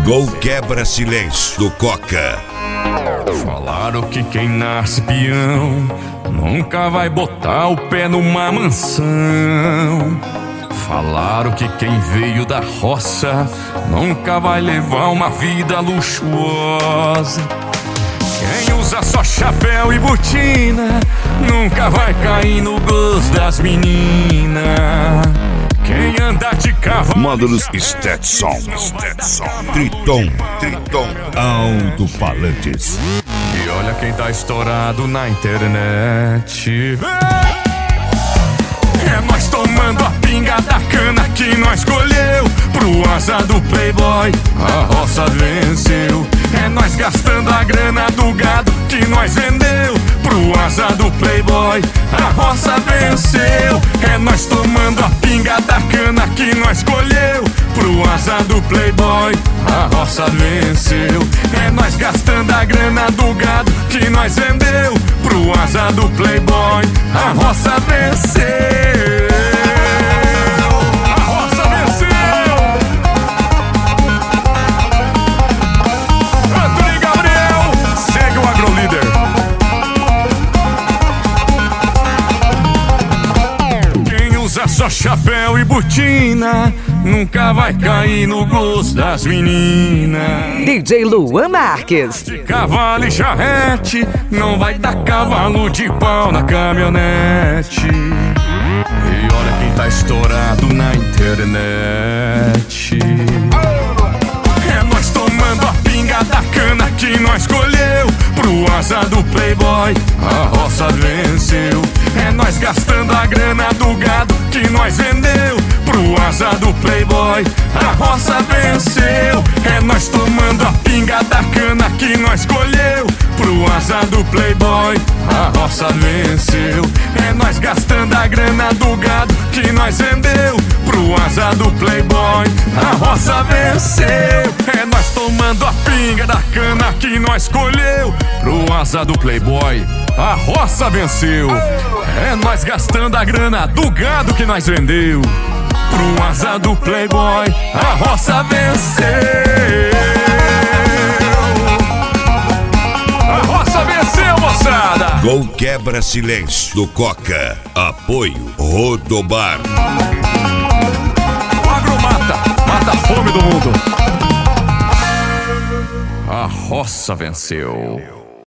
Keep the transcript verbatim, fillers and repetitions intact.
Gol quebra silêncio do Coca. Falaram que quem nasce peão nunca vai botar o pé numa mansão. Falaram que quem veio da roça nunca vai levar uma vida luxuosa. Quem usa só chapéu e botina nunca vai cair no gosto das meninas. Quem anda de cavalo... Módulos Stetson, Stetson, Triton, Triton, alto-falantes. E olha quem tá estourado na internet. É nós tomando a pinga da cana que nós colheu. Pro asa do playboy, a roça venceu. É nós gastando a grana do gado que nós vendeu. Pro asa do playboy, a roça venceu. É nós tomando a pinga da cana que nós colheu. Pro asa do playboy, a roça venceu. É nós gastando a grana do gado que nós vendeu. Pro asa do playboy, a roça venceu. A roça venceu. Antônio Gabriel, segue o AgroLíder. Quem usa só chapéu e botina nunca vai cair no gosto das meninas. D J Luan Marques. De cavalo e charrete, não vai dar cavalo de pau na caminhonete. E olha quem tá estourado na internet. É nós tomando a pinga da cana que nós colheu. Pro asa do playboy, a roça venceu. É nós gastando a grana do gado que nós vendeu. Pro asa do playboy, a roça venceu. É nós tomando a pinga da cana que nós colheu. Pro asa do playboy, a roça venceu. É nós gastando a grana do gado que nós vendeu. Pro asa do playboy, a roça venceu. É nós tomando a pinga da cana que nós colheu. Pro asa do playboy, a roça venceu. É nós gastando a grana do gado que nós vendeu. Pro asa do playboy, a roça venceu. A roça venceu, moçada. Gol quebra silêncio do Coca. Apoio Rodobar. O agro mata, mata a fome do mundo. A roça venceu.